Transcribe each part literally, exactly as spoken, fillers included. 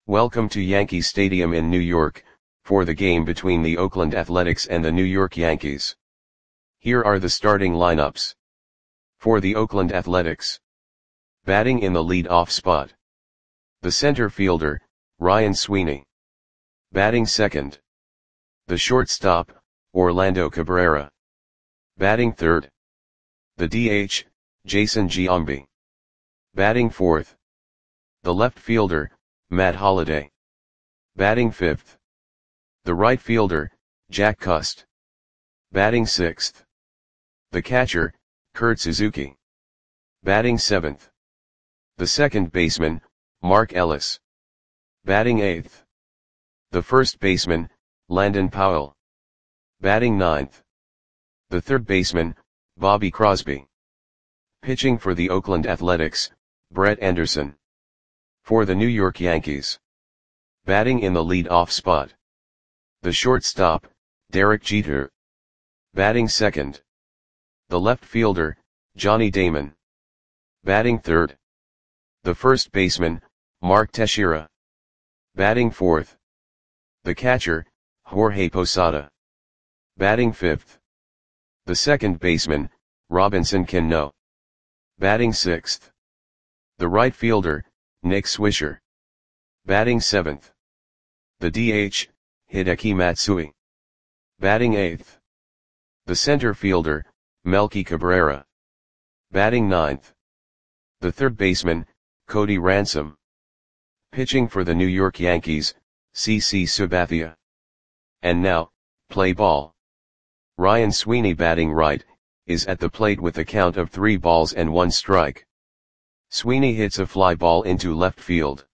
Welcome to Yankee Stadium in New York, for the game between the Oakland Athletics and the New York Yankees. Here are the starting lineups. For the Oakland Athletics. Batting in the lead-off spot. The center fielder, Ryan Sweeney. Batting second. The shortstop, Orlando Cabrera. Batting third. The D H, Jason Giambi. Batting fourth. The left fielder, Matt Holliday. Batting fifth. The right fielder, Jack Cust. Batting sixth. The catcher, Kurt Suzuki. Batting seventh. The second baseman, Mark Ellis. Batting eighth. The first baseman, Landon Powell. Batting ninth. The third baseman, Bobby Crosby. Pitching for the Oakland Athletics, Brett Anderson. For the New York Yankees. Batting in the lead-off spot. The shortstop, Derek Jeter. Batting second. The left fielder, Johnny Damon. Batting third. The first baseman, Mark Teixeira. Batting fourth. The catcher, Jorge Posada. Batting fifth. The second baseman, Robinson Cano. Batting sixth. The right fielder, Nick Swisher. Batting seventh. The D H, Hideki Matsui. Batting eighth. The center fielder, Melky Cabrera. Batting ninth. The third baseman, Cody Ransom. Pitching for the New York Yankees, C C Sabathia. And now, play ball. Ryan Sweeney, batting right, is at the plate with a count of three balls and one strike. Sweeney hits a fly ball into left field.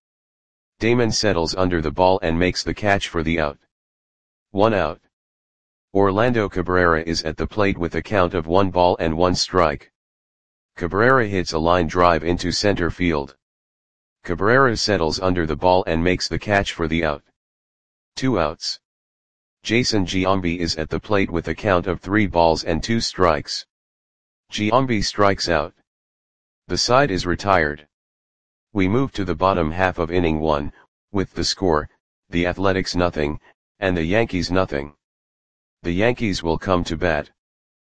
Damon settles under the ball and makes the catch for the out. One out. Orlando Cabrera is at the plate with a count of one ball and one strike. Cabrera hits a line drive into center field. Cabrera settles under the ball and makes the catch for the out. Two outs. Jason Giambi is at the plate with a count of three balls and two strikes. Giambi strikes out. The side is retired. We move to the bottom half of inning one, with the score, the Athletics nothing, and the Yankees nothing. The Yankees will come to bat.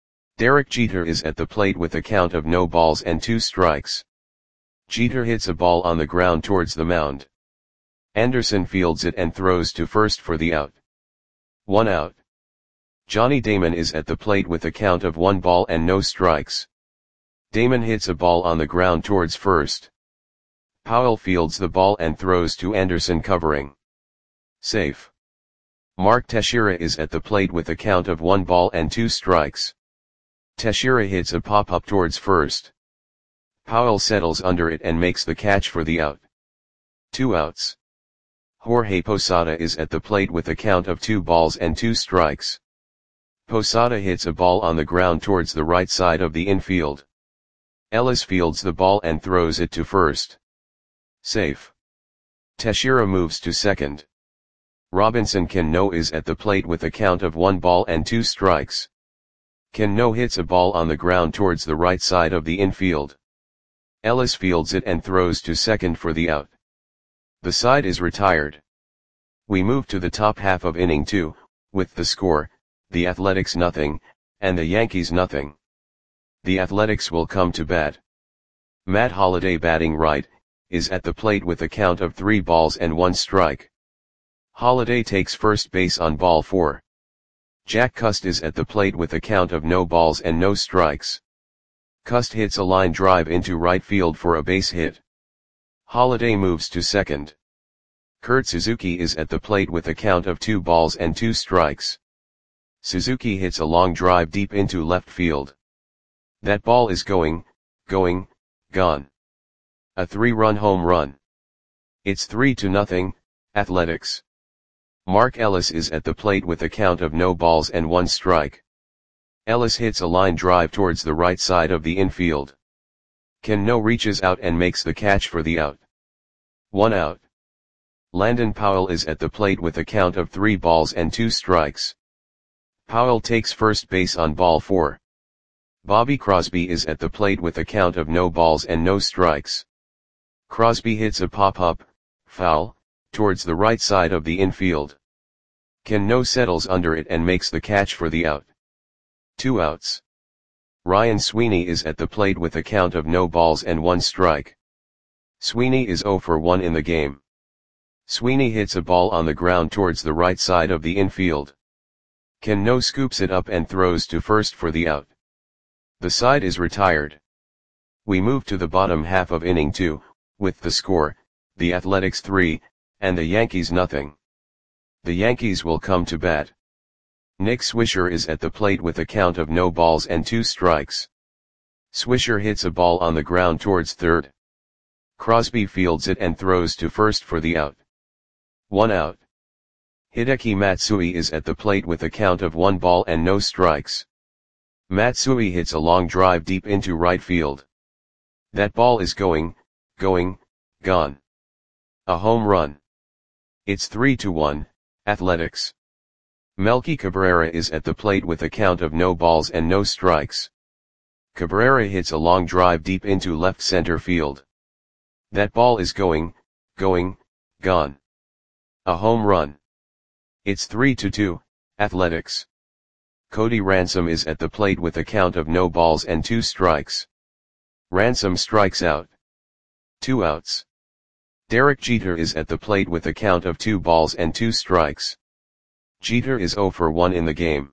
Derek Jeter is at the plate with a count of no balls and two strikes. Jeter hits a ball on the ground towards the mound. Anderson fields it and throws to first for the out. One out. Johnny Damon is at the plate with a count of one ball and no strikes. Damon hits a ball on the ground towards first. Powell fields the ball and throws to Anderson, covering. Safe. Mark Teixeira is at the plate with a count of one ball and two strikes. Teixeira hits a pop-up towards first. Powell settles under it and makes the catch for the out. Two outs. Jorge Posada is at the plate with a count of two balls and two strikes. Posada hits a ball on the ground towards the right side of the infield. Ellis fields the ball and throws it to first. Safe. Teixeira moves to second. Robinson Cano is at the plate with a count of one ball and two strikes. Cano hits a ball on the ground towards the right side of the infield. Ellis fields it and throws to second for the out. The side is retired. We move to the top half of inning two, with the score, the Athletics nothing, and the Yankees nothing. The Athletics will come to bat. Matt Holliday, batting right, is at the plate with a count of three balls and one strike. Holliday takes first base on ball four. Jack Cust is at the plate with a count of no balls and no strikes. Cust hits a line drive into right field for a base hit. Holliday moves to second. Kurt Suzuki is at the plate with a count of two balls and two strikes. Suzuki hits a long drive deep into left field. That ball is going, going, gone. A three-run home run. It's three to nothing, Athletics. Mark Ellis is at the plate with a count of no balls and one strike. Ellis hits a line drive towards the right side of the infield. Cano reaches out and makes the catch for the out. One out. Landon Powell is at the plate with a count of three balls and two strikes. Powell takes first base on ball four. Bobby Crosby is at the plate with a count of no balls and no strikes. Crosby hits a pop-up, foul, towards the right side of the infield. Cano settles under it and makes the catch for the out. Two outs. Ryan Sweeney is at the plate with a count of no balls and one strike. Sweeney is zero for one in the game. Sweeney hits a ball on the ground towards the right side of the infield. Cano scoops it up and throws to first for the out. The side is retired. We move to the bottom half of inning two, with the score, the Athletics three, and the Yankees nothing. The Yankees will come to bat. Nick Swisher is at the plate with a count of no balls and two strikes. Swisher hits a ball on the ground towards third. Crosby fields it and throws to first for the out. One out. Hideki Matsui is at the plate with a count of one ball and no strikes. Matsui hits a long drive deep into right field. That ball is going, going, gone. A home run. It's three to one, Athletics. Melky Cabrera is at the plate with a count of no balls and no strikes. Cabrera hits a long drive deep into left center field. That ball is going, going, gone. A home run. It's three to two, Athletics. Cody Ransom is at the plate with a count of no balls and two strikes. Ransom strikes out. Two outs. Derek Jeter is at the plate with a count of two balls and two strikes. Jeter is zero for one in the game.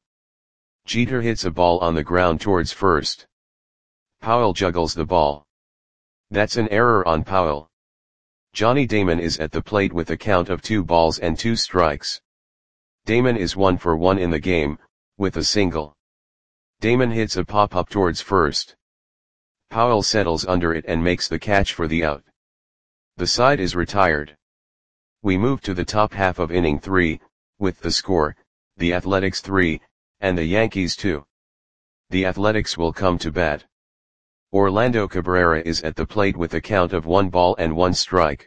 Jeter hits a ball on the ground towards first. Powell juggles the ball. That's an error on Powell. Johnny Damon is at the plate with a count of two balls and two strikes. Damon is one for one in the game, with a single. Damon hits a pop-up towards first. Powell settles under it and makes the catch for the out. The side is retired. We move to the top half of inning three, with the score, the Athletics three, and the Yankees two. The Athletics will come to bat. Orlando Cabrera is at the plate with a count of one ball and one strike.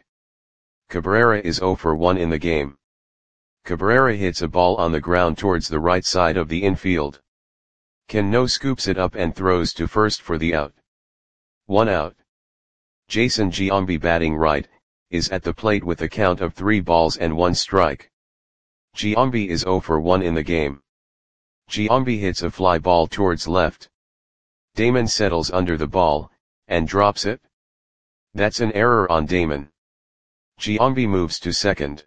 Cabrera is zero for one in the game. Cabrera hits a ball on the ground towards the right side of the infield. Cano scoops it up and throws to first for the out. One out. Jason Giambi, batting right, is at the plate with a count of three balls and one strike. Giambi is zero for one in the game. Giambi hits a fly ball towards left. Damon settles under the ball, and drops it. That's an error on Damon. Giambi moves to second.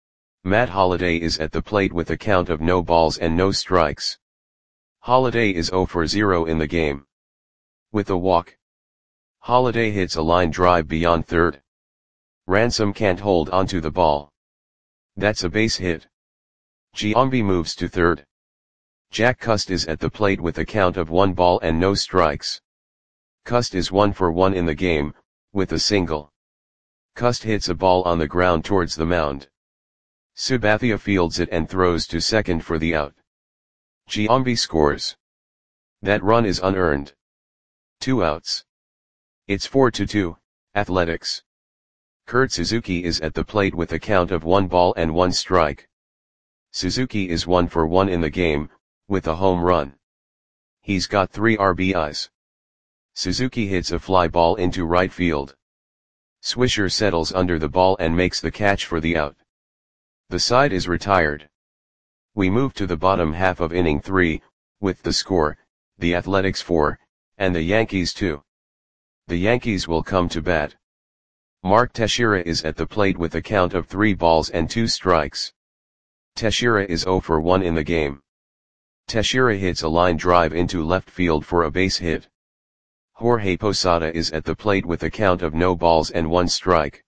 Matt Holliday is at the plate with a count of no balls and no strikes. Holliday is zero for zero in the game. With a walk. Holliday hits a line drive beyond third. Ransom can't hold onto the ball. That's a base hit. Giambi moves to third. Jack Cust is at the plate with a count of one ball and no strikes. Cust is one for one in the game, with a single. Cust hits a ball on the ground towards the mound. Sabathia fields it and throws to second for the out. Giambi scores. That run is unearned. Two outs. It's four to two, Athletics. Kurt Suzuki is at the plate with a count of one ball and one strike. Suzuki is one for one in the game, with a home run. He's got three R B Is. Suzuki hits a fly ball into right field. Swisher settles under the ball and makes the catch for the out. The side is retired. We move to the bottom half of inning three, with the score, the Athletics four, and the Yankees two. The Yankees will come to bat. Mark Teixeira is at the plate with a count of three balls and two strikes. Teixeira is zero for one in the game. Teixeira hits a line drive into left field for a base hit. Jorge Posada is at the plate with a count of no balls and one strike.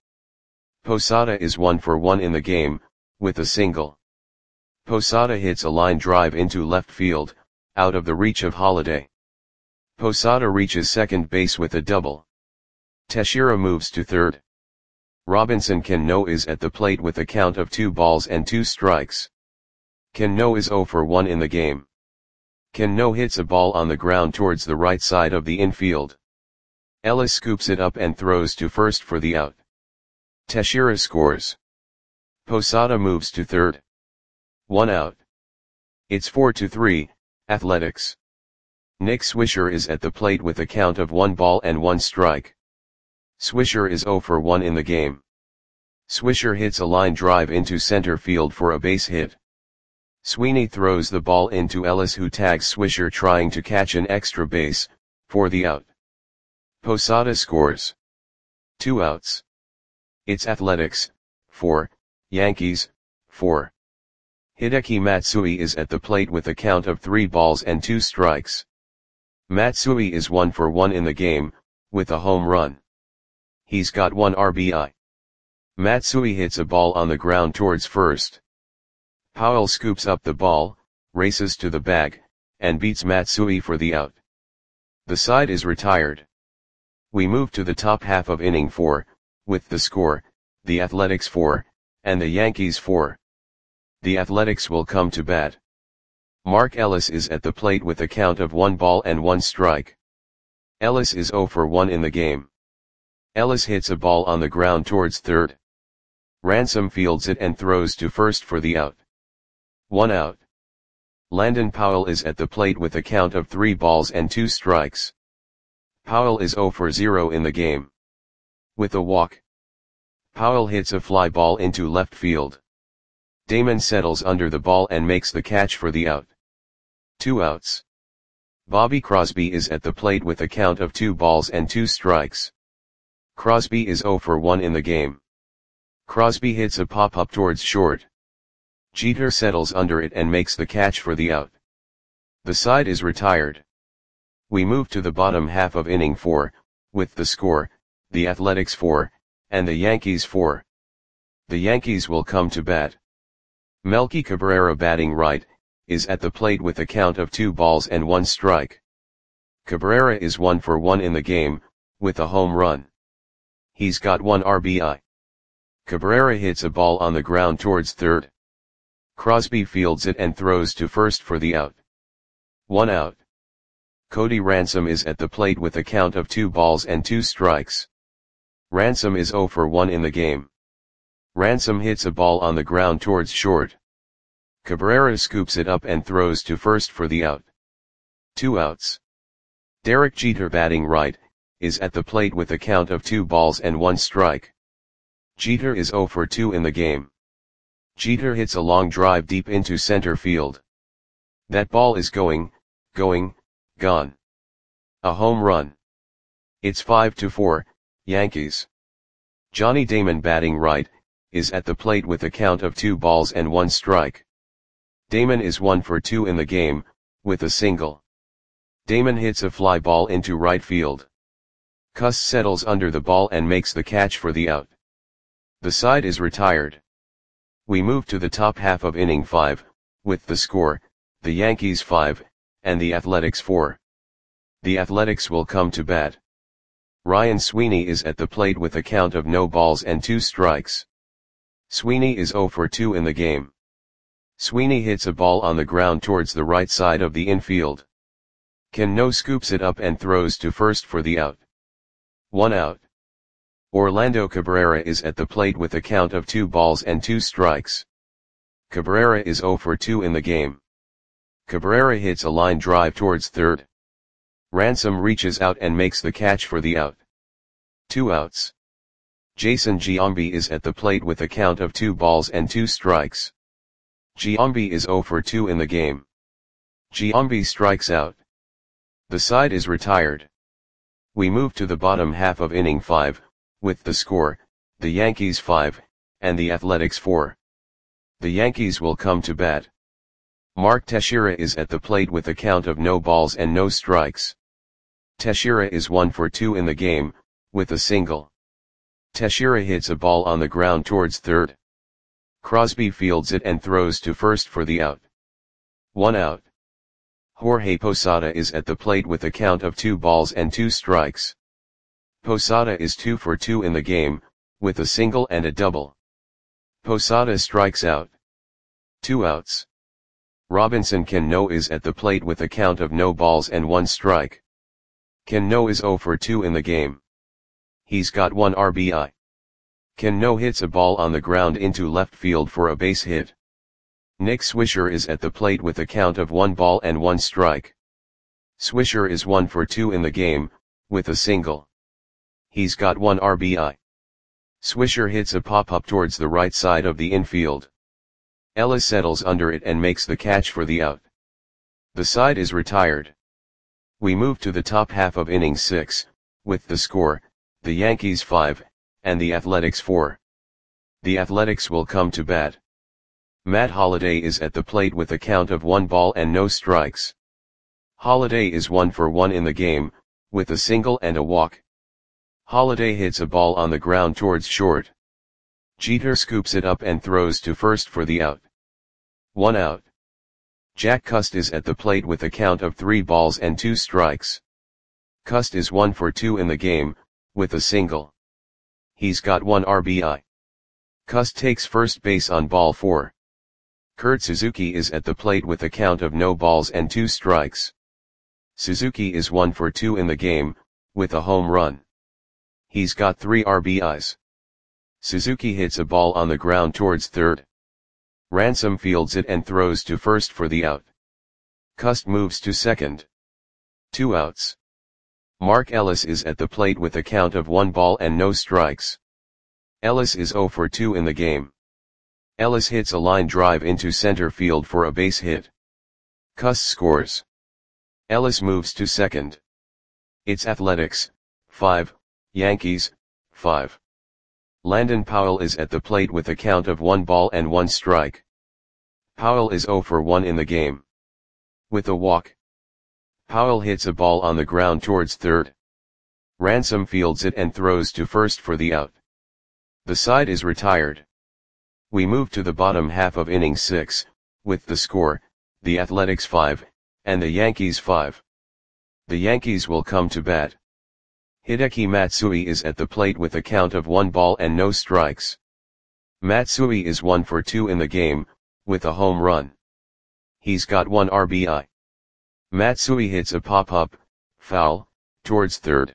Posada is one for one in the game, with a single. Posada hits a line drive into left field, out of the reach of Holliday. Posada reaches second base with a double. Teixeira moves to third. Robinson Cano is at the plate with a count of two balls and two strikes. Cano is zero for one in the game. Cano hits a ball on the ground towards the right side of the infield. Ellis scoops it up and throws to first for the out. Teixeira scores. Posada moves to third. One out. It's four to three, Athletics. Nick Swisher is at the plate with a count of one ball and one strike. Swisher is zero for one in the game. Swisher hits a line drive into center field for a base hit. Sweeney throws the ball into Ellis, who tags Swisher trying to catch an extra base, for the out. Posada scores. Two outs. It's Athletics, four, Yankees, four. Hideki Matsui is at the plate with a count of three balls and two strikes. Matsui is one for one in the game, with a home run. He's got one R B I. Matsui hits a ball on the ground towards first. Powell scoops up the ball, races to the bag, and beats Matsui for the out. The side is retired. We move to the top half of inning four, with the score, the Athletics four, and the Yankees four. The Athletics will come to bat. Mark Ellis is at the plate with a count of one ball and one strike. Ellis is zero for one in the game. Ellis hits a ball on the ground towards third. Ransom fields it and throws to first for the out. One out. Landon Powell is at the plate with a count of three balls and two strikes. Powell is zero for zero in the game. With a walk, Powell hits a fly ball into left field. Damon settles under the ball and makes the catch for the out. Two outs. Bobby Crosby is at the plate with a count of two balls and two strikes. Crosby is zero for one in the game. Crosby hits a pop-up towards short. Jeter settles under it and makes the catch for the out. The side is retired. We move to the bottom half of inning four, with the score, the Athletics four, and the Yankees four. The Yankees will come to bat. Melky Cabrera, batting right, is at the plate with a count of two balls and one strike. Cabrera is one for one in the game, with a home run. He's got one R B I. Cabrera hits a ball on the ground towards third. Crosby fields it and throws to first for the out. One out. Cody Ransom is at the plate with a count of two balls and two strikes. Ransom is zero for one in the game. Ransom hits a ball on the ground towards short. Cabrera scoops it up and throws to first for the out. Two outs. Derek Jeter, batting right, is at the plate with a count of two balls and one strike. Jeter is zero for two in the game. Jeter hits a long drive deep into center field. That ball is going, going, gone. A home run. It's five to four, Yankees. Johnny Damon, batting right, is at the plate with a count of two balls and one strike. Damon is one for two in the game, with a single. Damon hits a fly ball into right field. Cuss settles under the ball and makes the catch for the out. The side is retired. We move to the top half of inning five, with the score, the Yankees five, and the Athletics four. The Athletics will come to bat. Ryan Sweeney is at the plate with a count of no balls and two strikes. Sweeney is zero for two in the game. Sweeney hits a ball on the ground towards the right side of the infield. Cano scoops it up and throws to first for the out. One out. Orlando Cabrera is at the plate with a count of two balls and two strikes. Cabrera is zero for two in the game. Cabrera hits a line drive towards third. Ransom reaches out and makes the catch for the out. Two outs. Jason Giambi is at the plate with a count of two balls and two strikes. Giambi is zero for two in the game. Giambi strikes out. The side is retired. We move to the bottom half of inning five, with the score, the Yankees five, and the Athletics four. The Yankees will come to bat. Mark Teixeira is at the plate with a count of no balls and no strikes. Teixeira is one for two in the game, with a single. Teixeira hits a ball on the ground towards third. Crosby fields it and throws to first for the out. One out. Jorge Posada is at the plate with a count of two balls and two strikes. Posada is two for two in the game, with a single and a double. Posada strikes out. Two outs. Robinson Cano is at the plate with a count of no balls and one strike. Cano is zero for two in the game. He's got one R B I. Cano hits a ball on the ground into left field for a base hit. Nick Swisher is at the plate with a count of one ball and one strike. Swisher is one for two in the game, with a single. He's got one R B I. Swisher hits a pop-up towards the right side of the infield. Ellis settles under it and makes the catch for the out. The side is retired. We move to the top half of inning six, with the score, the Yankees five, and the Athletics four. The Athletics will come to bat. Matt Holliday is at the plate with a count of one ball and no strikes. Holliday is one for one in the game, with a single and a walk. Holliday hits a ball on the ground towards short. Jeter scoops it up and throws to first for the out. One out. Jack Cust is at the plate with a count of three balls and two strikes. Cust is one for two in the game, with a single. He's got one R B I. Cust takes first base on ball four. Kurt Suzuki is at the plate with a count of no balls and two strikes. Suzuki is one for two in the game, with a home run. He's got three R B Is. Suzuki hits a ball on the ground towards third. Ransom fields it and throws to first for the out. Cust moves to second. Two outs. Mark Ellis is at the plate with a count of one ball and no strikes. Ellis is zero for two in the game. Ellis hits a line drive into center field for a base hit. Cust scores. Ellis moves to second. It's Athletics, five, Yankees, five. Landon Powell is at the plate with a count of one ball and one strike. Powell is zero for one in the game. With a walk. Powell hits a ball on the ground towards third. Ransom fields it and throws to first for the out. The side is retired. We move to the bottom half of inning six, with the score, the Athletics five, and the Yankees five. The Yankees will come to bat. Hideki Matsui is at the plate with a count of one ball and no strikes. Matsui is one for two in the game, with a home run. He's got one R B I. Matsui hits a pop-up, foul, towards third.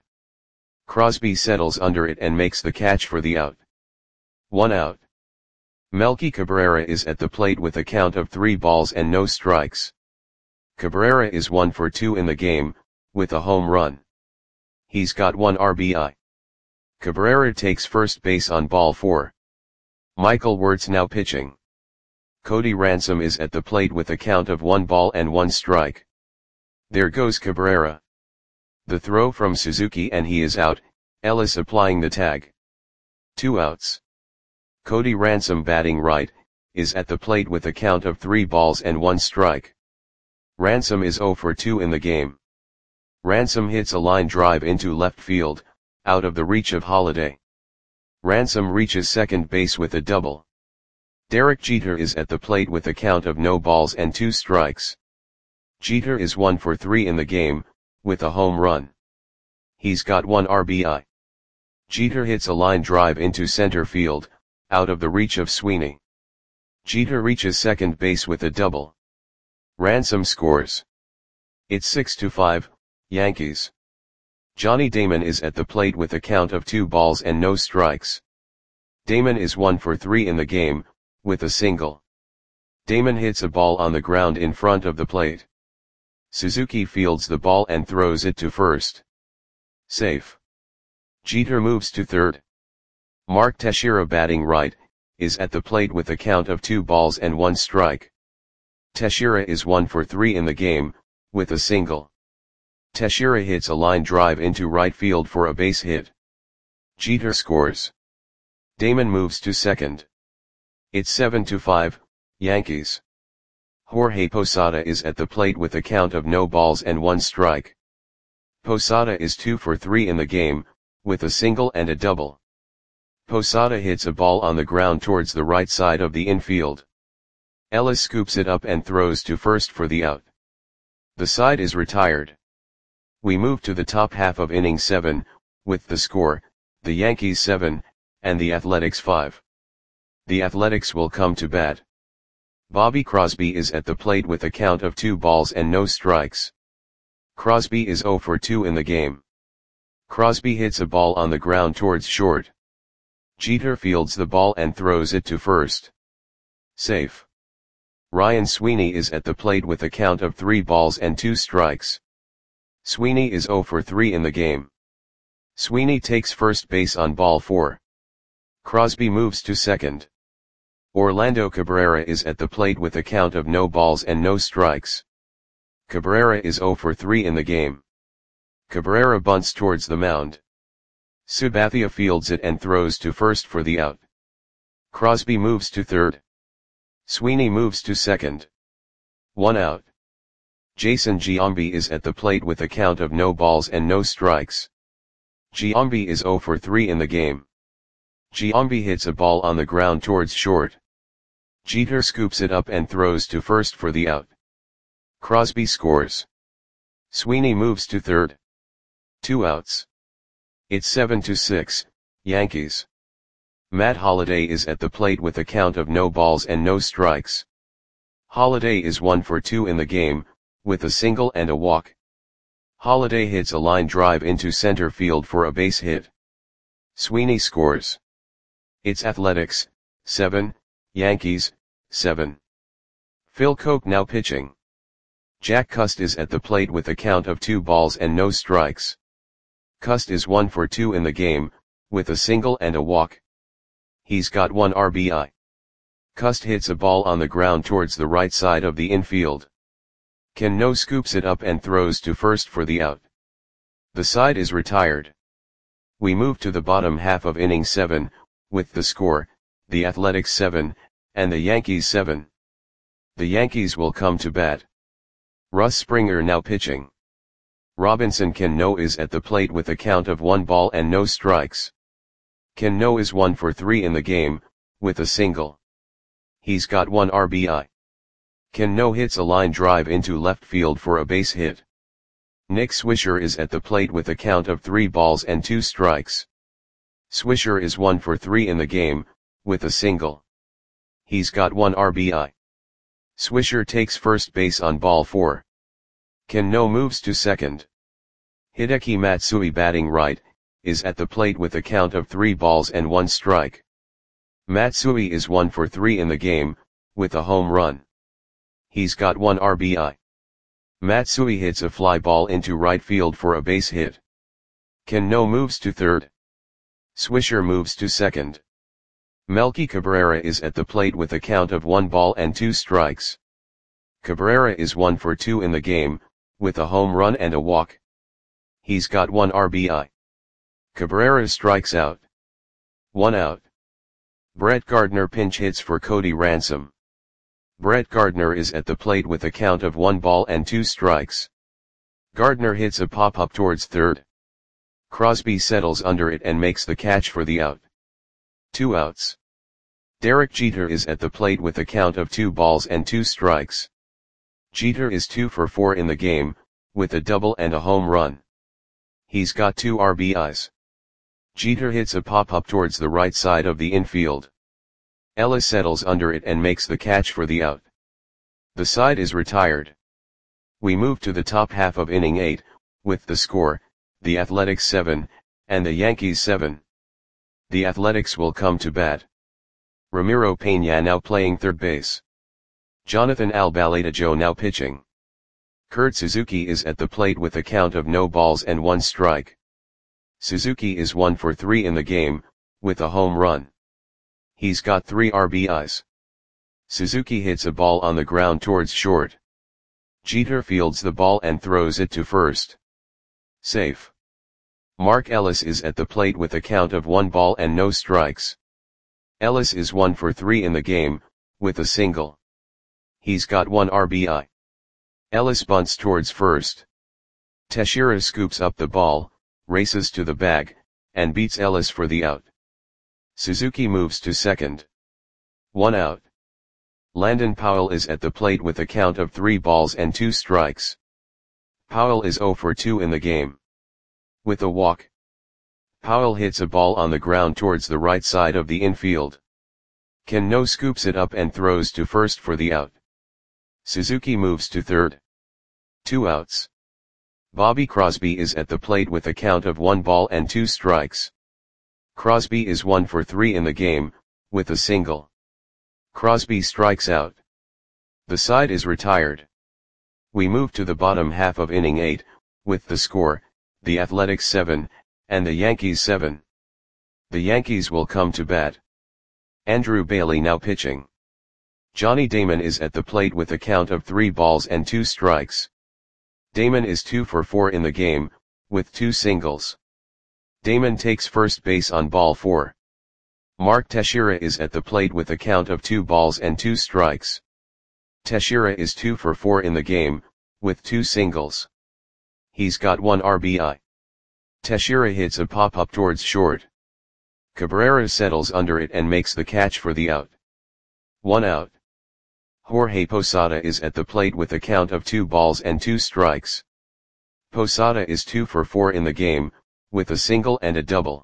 Crosby settles under it and makes the catch for the out. One out. Melky Cabrera is at the plate with a count of three balls and no strikes. Cabrera is one for two in the game, with a home run. He's got one R B I. Cabrera takes first base on ball four. Michael Wirtz now pitching. Cody Ransom is at the plate with a count of one ball and one strike. There goes Cabrera. The throw from Suzuki and he is out, Ellis applying the tag. Two outs. Cody Ransom batting right, is at the plate with a count of three balls and one strike. Ransom is zero for two in the game. Ransom hits a line drive into left field, out of the reach of Holliday. Ransom reaches second base with a double. Derek Jeter is at the plate with a count of no balls and two strikes. Jeter is one for three in the game, with a home run. He's got one R B I. Jeter hits a line drive into center field, out of the reach of Sweeney. Jeter reaches second base with a double. Ransom scores. It's six to five, Yankees. Johnny Damon is at the plate with a count of two balls and no strikes. Damon is one for three in the game, with a single. Damon hits a ball on the ground in front of the plate. Suzuki fields the ball and throws it to first. Safe. Jeter moves to third. Mark Teixeira batting right, is at the plate with a count of two balls and one strike. Teixeira is one for three in the game, with a single. Teixeira hits a line drive into right field for a base hit. Jeter scores. Damon moves to second. It's seven to five, Yankees. Jorge Posada is at the plate with a count of no balls and one strike. Posada is two for three in the game, with a single and a double. Posada hits a ball on the ground towards the right side of the infield. Ellis scoops it up and throws to first for the out. The side is retired. We move to the top half of inning seven, with the score, the Yankees seven, and the Athletics five. The Athletics will come to bat. Bobby Crosby is at the plate with a count of two balls and no strikes. Crosby is zero for two in the game. Crosby hits a ball on the ground towards short. Jeter fields the ball and throws it to first. Safe. Ryan Sweeney is at the plate with a count of three balls and two strikes. Sweeney is zero for three in the game. Sweeney takes first base on ball four. Crosby moves to second. Orlando Cabrera is at the plate with a count of no balls and no strikes. Cabrera is zero for three in the game. Cabrera bunts towards the mound. Sabathia fields it and throws to first for the out. Crosby moves to third. Sweeney moves to second. One out. Jason Giambi is at the plate with a count of no balls and no strikes. Giambi is zero for three in the game. Giambi hits a ball on the ground towards short. Jeter scoops it up and throws to first for the out. Crosby scores. Sweeney moves to third. Two outs. It's seven to six, Yankees. Matt Holliday is at the plate with a count of no balls and no strikes. Holliday is one for two in the game, with a single and a walk. Holliday hits a line drive into center field for a base hit. Sweeney scores. It's Athletics, seven, Yankees, seven. Phil Koch now pitching. Jack Cust is at the plate with a count of two balls and no strikes. Cust is one for two in the game, with a single and a walk. He's got one R B I. Cust hits a ball on the ground towards the right side of the infield. Cano scoops it up and throws to first for the out. The side is retired. We move to the bottom half of inning seven, with the score, the Athletics seven, and the Yankees seven. The Yankees will come to bat. Russ Springer now pitching. Robinson Cano is at the plate with a count of one ball and no strikes. Cano is one for three in the game, with a single. He's got one R B I. Cano hits a line drive into left field for a base hit. Nick Swisher is at the plate with a count of three balls and two strikes. Swisher is one for three in the game, with a single. He's got one R B I. Swisher takes first base on ball four. Cano moves to second. Hideki Matsui, batting right, is at the plate with a count of three balls and one strike. Matsui is one for three in the game, with a home run. He's got one R B I. Matsui hits a fly ball into right field for a base hit. Cano moves to third. Swisher moves to second. Melky Cabrera is at the plate with a count of one ball and two strikes. Cabrera is one for two in the game, with a home run and a walk. He's got one R B I. Cabrera strikes out. One out. Brett Gardner pinch hits for Cody Ransom. Brett Gardner is at the plate with a count of one ball and two strikes. Gardner hits a pop-up towards third. Crosby settles under it and makes the catch for the out. Two outs. Derek Jeter is at the plate with a count of two balls and two strikes. Jeter is two for four in the game, with a double and a home run. He's got two R B Is. Jeter hits a pop-up towards the right side of the infield. Ellis settles under it and makes the catch for the out. The side is retired. We move to the top half of inning eight, with the score, the Athletics seven, and the Yankees seven. The Athletics will come to bat. Ramiro Peña now playing third base. Jonathan Albaladejo now pitching. Kurt Suzuki is at the plate with a count of no balls and one strike. Suzuki is one for three in the game, with a home run. He's got three R B Is. Suzuki hits a ball on the ground towards short. Jeter fields the ball and throws it to first. Safe. Mark Ellis is at the plate with a count of one ball and no strikes. Ellis is one for three in the game, with a single. He's got one R B I. Ellis bunts towards first. Teixeira scoops up the ball, races to the bag, and beats Ellis for the out. Suzuki moves to second. One out. Landon Powell is at the plate with a count of three balls and two strikes. Powell is zero for two in the game. With a walk. Powell hits a ball on the ground towards the right side of the infield. Cano scoops it up and throws to first for the out. Suzuki moves to third. Two outs. Bobby Crosby is at the plate with a count of one ball and two strikes. Crosby is one for three in the game, with a single. Crosby strikes out. The side is retired. We move to the bottom half of inning eight, with the score, the Athletics seven, and the Yankees seven. The Yankees will come to bat. Andrew Bailey now pitching. Johnny Damon is at the plate with a count of three balls and two strikes. Damon is two for four in the game, with two singles. Damon takes first base on ball four. Mark Teixeira is at the plate with a count of two balls and two strikes. Teixeira is two for four in the game, with two singles. He's got one R B I. Teixeira hits a pop-up towards short. Cabrera settles under it and makes the catch for the out. One out. Jorge Posada is at the plate with a count of two balls and two strikes. Posada is two for four in the game, with a single and a double.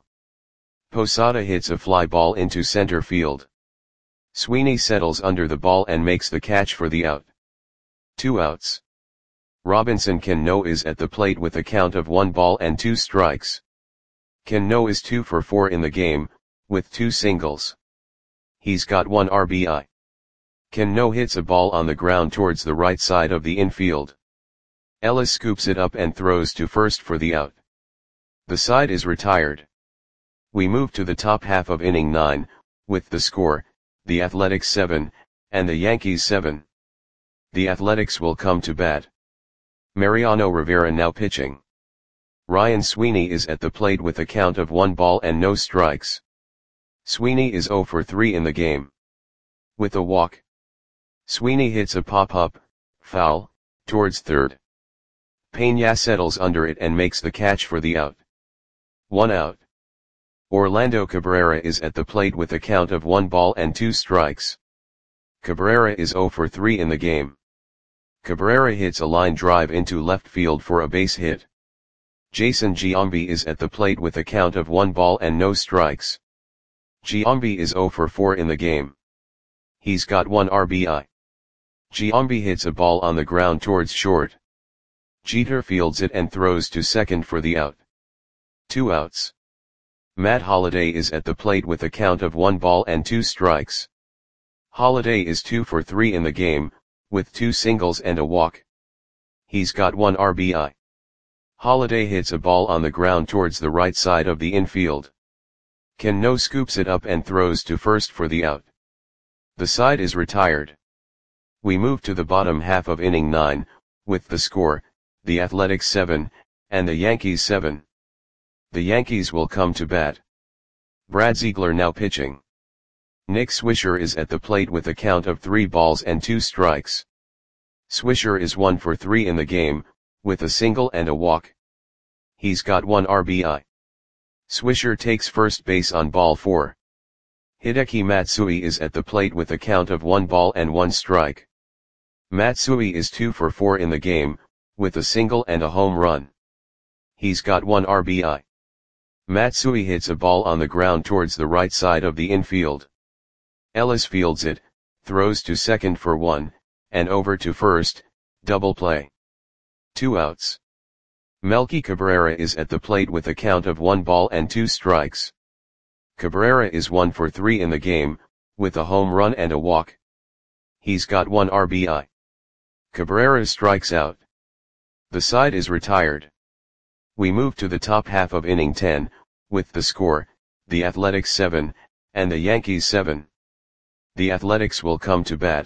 Posada hits a fly ball into center field. Sweeney settles under the ball and makes the catch for the out. Two outs. Robinson Cano is at the plate with a count of one ball and two strikes. Cano is two for four in the game, with two singles. He's got one R B I. Cano hits a ball on the ground towards the right side of the infield. Ellis scoops it up and throws to first for the out. The side is retired. We move to the top half of inning nine, with the score, the Athletics seven, and the Yankees seven. The Athletics will come to bat. Mariano Rivera now pitching. Ryan Sweeney is at the plate with a count of one ball and no strikes. Sweeney is zero for three in the game. With a walk. Sweeney hits a pop-up, foul, towards third. Peña settles under it and makes the catch for the out. One out. Orlando Cabrera is at the plate with a count of one ball and two strikes. Cabrera is zero for three in the game. Cabrera hits a line drive into left field for a base hit. Jason Giambi is at the plate with a count of one ball and no strikes. Giambi is zero for four in the game. He's got one R B I. Giambi hits a ball on the ground towards short. Jeter fields it and throws to second for the out. Two outs. Matt Holliday is at the plate with a count of one ball and two strikes. Holliday is two for three in the game, with two singles and a walk. He's got one R B I. Holliday hits a ball on the ground towards the right side of the infield. Cano scoops it up and throws to first for the out. The side is retired. We move to the bottom half of inning nine, with the score, the Athletics seven, and the Yankees seven. The Yankees will come to bat. Brad Ziegler now pitching. Nick Swisher is at the plate with a count of three balls and two strikes. Swisher is one for three in the game, with a single and a walk. He's got one R B I. Swisher takes first base on ball four. Hideki Matsui is at the plate with a count of one ball and one strike. Matsui is two for four in the game, with a single and a home run. He's got one R B I. Matsui hits a ball on the ground towards the right side of the infield. Ellis fields it, throws to second for one, and over to first, double play. Two outs. Melky Cabrera is at the plate with a count of one ball and two strikes. Cabrera is one for three in the game, with a home run and a walk. He's got one R B I. Cabrera strikes out. The side is retired. We move to the top half of inning ten, with the score, the Athletics seven, and the Yankees seven. The Athletics will come to bat.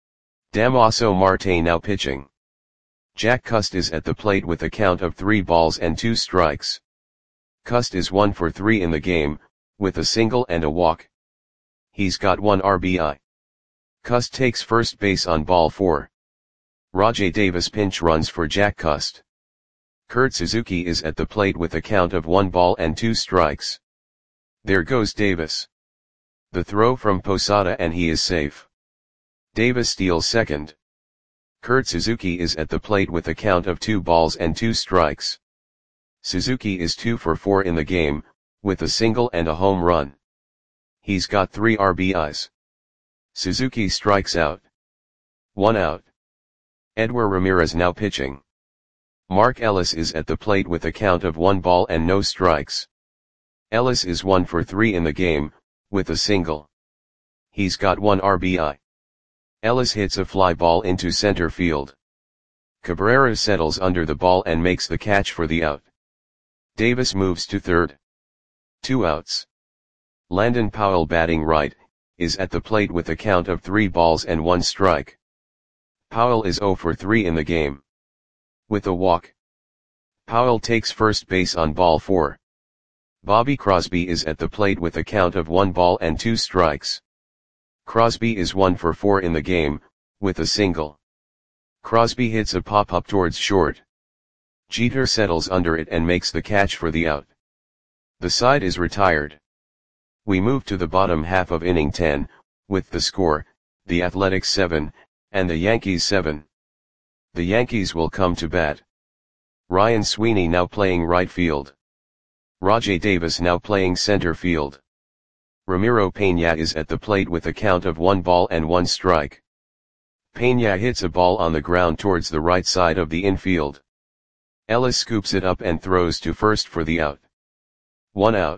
Damaso Marte now pitching. Jack Cust is at the plate with a count of three balls and two strikes. Cust is one for three in the game, with a single and a walk. He's got one R B I. Cust takes first base on ball four. Rajai Davis pinch runs for Jack Cust. Kurt Suzuki is at the plate with a count of one ball and two strikes. There goes Davis. The throw from Posada and he is safe. Davis steals second. Kurt Suzuki is at the plate with a count of two balls and two strikes. Suzuki is two for four in the game, with a single and a home run. He's got three R B Is. Suzuki strikes out. One out. Edward Ramirez now pitching. Mark Ellis is at the plate with a count of one ball and no strikes. Ellis is one for three in the game, with a single. He's got one R B I. Ellis hits a fly ball into center field. Cabrera settles under the ball and makes the catch for the out. Davis moves to third. Two outs. Landon Powell, batting right, is at the plate with a count of three balls and one strike. Powell is zero for three in the game. With a walk, Powell takes first base on ball four. Bobby Crosby is at the plate with a count of one ball and two strikes. Crosby is one for four in the game, with a single. Crosby hits a pop-up towards short. Jeter settles under it and makes the catch for the out. The side is retired. We move to the bottom half of inning ten, with the score, the Athletics seven, and the Yankees seven. The Yankees will come to bat. Ryan Sweeney now playing right field. Rajai Davis now playing center field. Ramiro Peña is at the plate with a count of one ball and one strike. Peña hits a ball on the ground towards the right side of the infield. Ellis scoops it up and throws to first for the out. One out.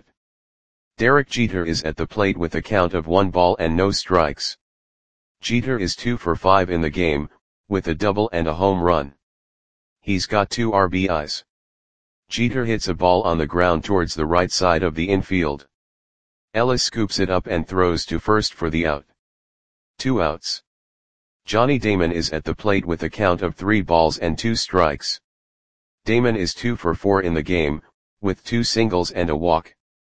Derek Jeter is at the plate with a count of one ball and no strikes. Jeter is two for five in the game, with a double and a home run. He's got two R B Is. Jeter hits a ball on the ground towards the right side of the infield. Ellis scoops it up and throws to first for the out. Two outs. Johnny Damon is at the plate with a count of three balls and two strikes. Damon is two for four in the game, with two singles and a walk.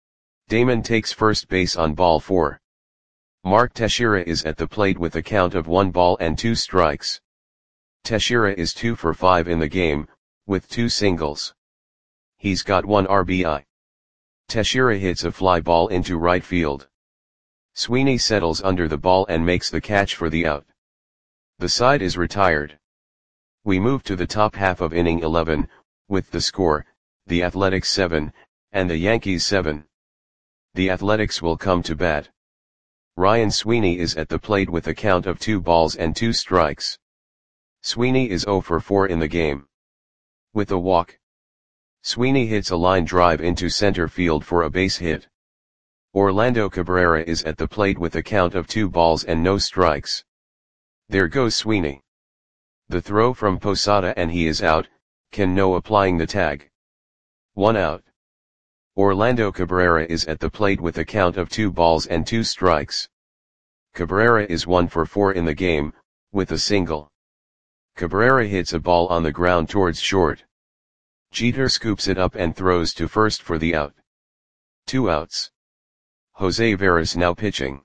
Damon takes first base on ball four. Mark Teixeira is at the plate with a count of one ball and two strikes. Teixeira is two for five in the game, with two singles. He's got one R B I. Teixeira hits a fly ball into right field. Sweeney settles under the ball and makes the catch for the out. The side is retired. We move to the top half of inning eleven, with the score, the Athletics seven, and the Yankees seven. The Athletics will come to bat. Ryan Sweeney is at the plate with a count of two balls and two strikes. Sweeney is zero for four in the game. With a walk, Sweeney hits a line drive into center field for a base hit. Orlando Cabrera is at the plate with a count of two balls and no strikes. There goes Sweeney. The throw from Posada and he is out, Cano applying the tag. One out. Orlando Cabrera is at the plate with a count of two balls and two strikes. Cabrera is one for four in the game, with a single. Cabrera hits a ball on the ground towards short. Jeter scoops it up and throws to first for the out. Two outs. Jose Veras now pitching.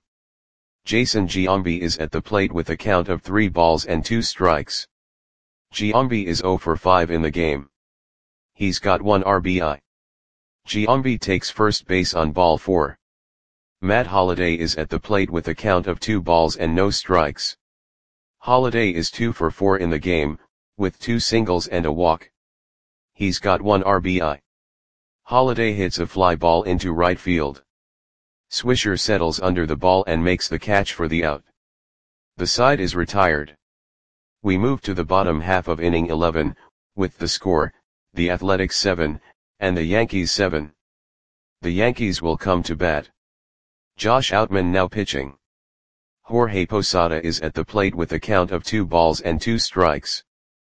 Jason Giambi is at the plate with a count of three balls and two strikes. Giambi is zero for five in the game. He's got one R B I. Giambi takes first base on ball four. Matt Holliday is at the plate with a count of two balls and no strikes. Holliday is two for four in the game, with two singles and a walk. He's got one R B I. Holliday hits a fly ball into right field. Swisher settles under the ball and makes the catch for the out. The side is retired. We move to the bottom half of inning eleven, with the score, the Athletics seven, and the Yankees seven. The Yankees will come to bat. Josh Outman now pitching. Jorge Posada is at the plate with a count of two balls and two strikes.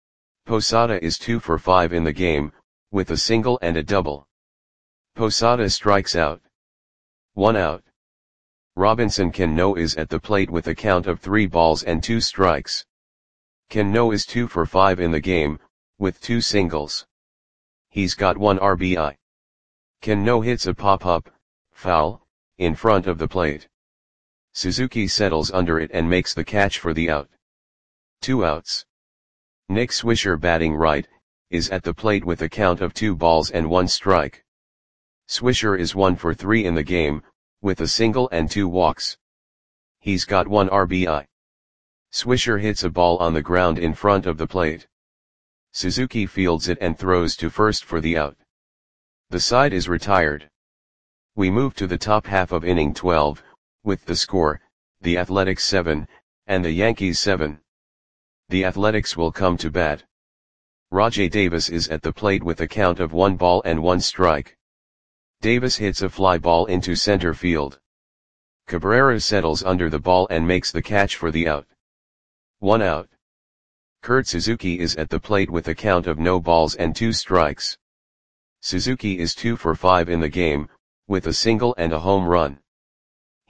Posada is two for five in the game, with a single and a double. Posada strikes out. One out. Robinson Cano is at the plate with a count of three balls and two strikes. Cano is two for five in the game, with two singles. He's got one R B I. Cano hits a pop-up, foul, in front of the plate. Suzuki settles under it and makes the catch for the out. Two outs. Nick Swisher, batting right, is at the plate with a count of two balls and one strike. Swisher is one for three in the game, with a single and two walks. He's got one R B I. Swisher hits a ball on the ground in front of the plate. Suzuki fields it and throws to first for the out. The side is retired. We move to the top half of inning twelve, with the score, the Athletics seven, and the Yankees seven. The Athletics will come to bat. Rajai Davis is at the plate with a count of one ball and one strike. Davis hits a fly ball into center field. Cabrera settles under the ball and makes the catch for the out. One out. Kurt Suzuki is at the plate with a count of no balls and two strikes. Suzuki is two for five in the game, with a single and a home run.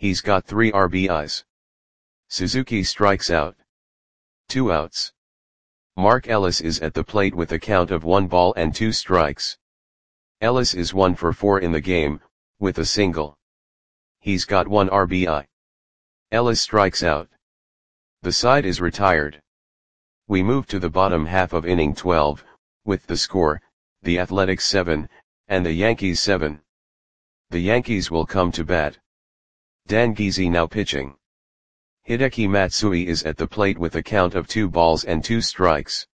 He's got three R B Is. Suzuki strikes out. Two outs. Mark Ellis is at the plate with a count of one ball and two strikes. Ellis is one for four in the game, with a single. He's got one R B I. Ellis strikes out. The side is retired. We move to the bottom half of inning twelve, with the score, the Athletics seven, and the Yankees seven. The Yankees will come to bat. Dan Geese now pitching. Hideki Matsui is at the plate with a count of two balls and two strikes.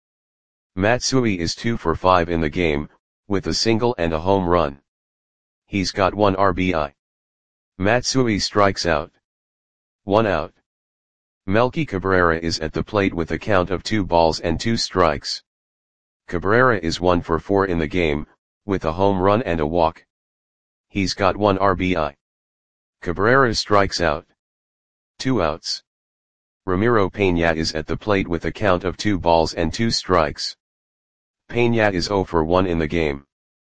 Matsui is two for five in the game, with a single and a home run. He's got one R B I. Matsui strikes out. One out. Melky Cabrera is at the plate with a count of two balls and two strikes. Cabrera is one for four in the game, with a home run and a walk. He's got one R B I. Cabrera strikes out. Two outs. Ramiro Peña is at the plate with a count of two balls and two strikes. Peña is zero for one in the game.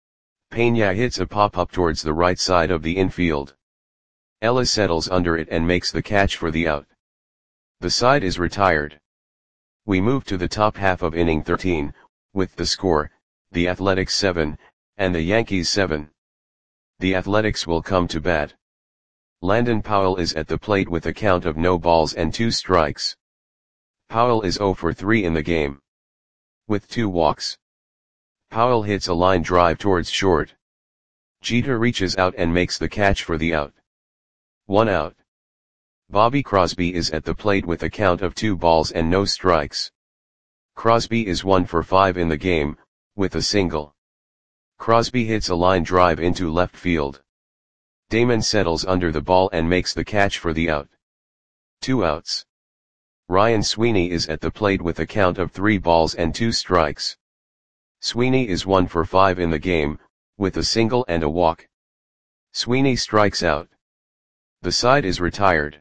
Peña hits a pop-up towards the right side of the infield. Ellis settles under it and makes the catch for the out. The side is retired. We move to the top half of inning thirteen, with the score, the Athletics seven, and the Yankees seven. The Athletics will come to bat. Landon Powell is at the plate with a count of no balls and two strikes. Powell is zero for three in the game. With two walks. Powell hits a line drive towards short. Jeter reaches out and makes the catch for the out. One out. Bobby Crosby is at the plate with a count of two balls and no strikes. Crosby is one for five in the game, with a single. Crosby hits a line drive into left field. Damon settles under the ball and makes the catch for the out. Two outs. Ryan Sweeney is at the plate with a count of three balls and two strikes. Sweeney is one for five in the game, with a single and a walk. Sweeney strikes out. The side is retired.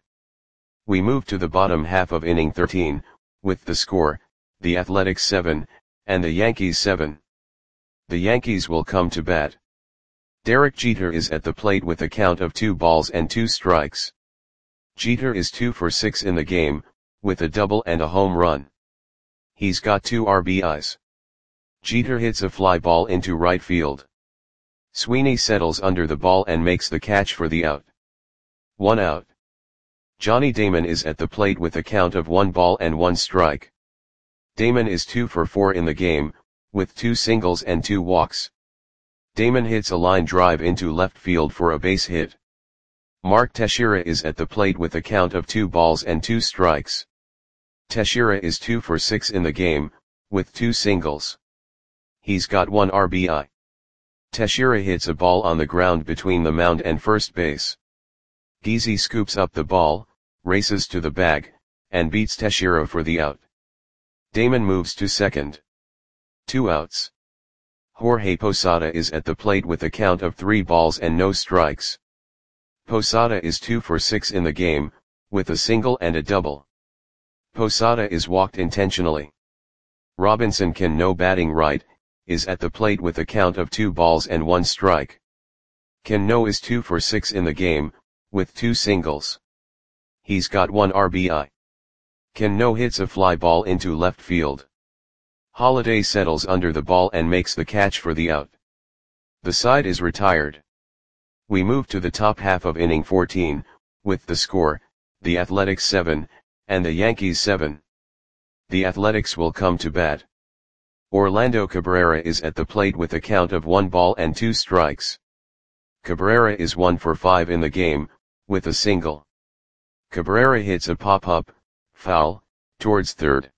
We move to the bottom half of inning thirteen, with the score, the Athletics seven, and the Yankees seven. The Yankees will come to bat. Derek Jeter is at the plate with a count of two balls and two strikes. Jeter is two for six in the game, with a double and a home run. He's got two R B Is. Jeter hits a fly ball into right field. Sweeney settles under the ball and makes the catch for the out. One out. Johnny Damon is at the plate with a count of one ball and one strike. Damon is two for four in the game, with two singles and two walks. Damon hits a line drive into left field for a base hit. Mark Teixeira is at the plate with a count of two balls and two strikes. Teixeira is two for six in the game, with two singles. He's got one R B I. Teixeira hits a ball on the ground between the mound and first base. Geese scoops up the ball, races to the bag, and beats Teixeira for the out. Damon moves to second. Two outs. Jorge Posada is at the plate with a count of three balls and no strikes. Posada is two for six in the game, with a single and a double. Posada is walked intentionally. Robinson Cano, batting right, is at the plate with a count of two balls and one strike. Cano is two for six in the game, with two singles. He's got one R B I. Cano hits a fly ball into left field. Holiday settles under the ball and makes the catch for the out. The side is retired. We move to the top half of inning fourteen, with the score, the Athletics seven, and the Yankees seven. The Athletics will come to bat. Orlando Cabrera is at the plate with a count of one ball and two strikes. Cabrera is one for five in the game, with a single. Cabrera hits a pop-up, foul, towards third.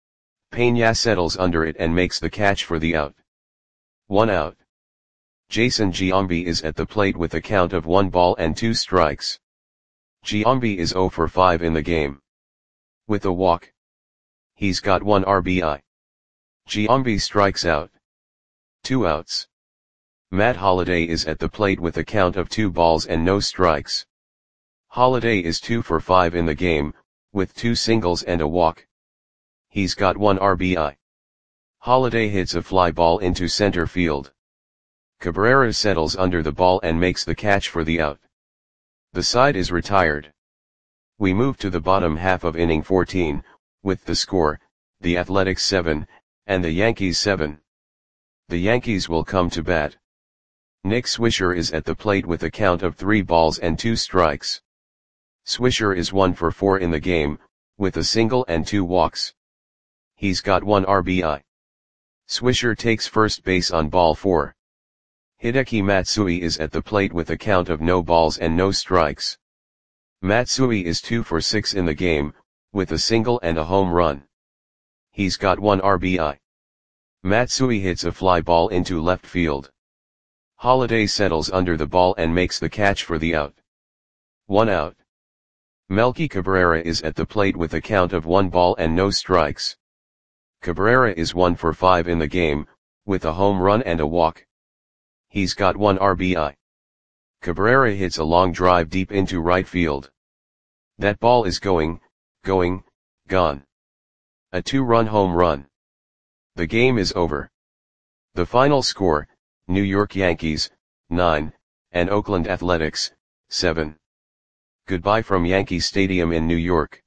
Peña settles under it and makes the catch for the out. One out. Jason Giambi is at the plate with a count of one ball and two strikes. Giambi is zero for five in the game. With a walk. He's got one R B I. Giambi strikes out. Two outs. Matt Holliday is at the plate with a count of two balls and no strikes. Holliday is two for five in the game, with two singles and a walk. He's got one R B I. Holliday hits a fly ball into center field. Cabrera settles under the ball and makes the catch for the out. The side is retired. We move to the bottom half of inning fourteen, with the score, the Athletics seven, and the Yankees seven. The Yankees will come to bat. Nick Swisher is at the plate with a count of three balls and two strikes. Swisher is one for four in the game, with a single and two walks. He's got one R B I. Swisher takes first base on ball four. Hideki Matsui is at the plate with a count of no balls and no strikes. Matsui is two for six in the game, with a single and a home run. He's got one R B I. Matsui hits a fly ball into left field. Holiday settles under the ball and makes the catch for the out. One out. Melky Cabrera is at the plate with a count of one ball and no strikes. Cabrera is one for five in the game, with a home run and a walk. He's got one R B I. Cabrera hits a long drive deep into right field. That ball is going, going, gone. A two-run home run. The game is over. The final score, New York Yankees, nine, and Oakland Athletics, seven. Goodbye from Yankee Stadium in New York.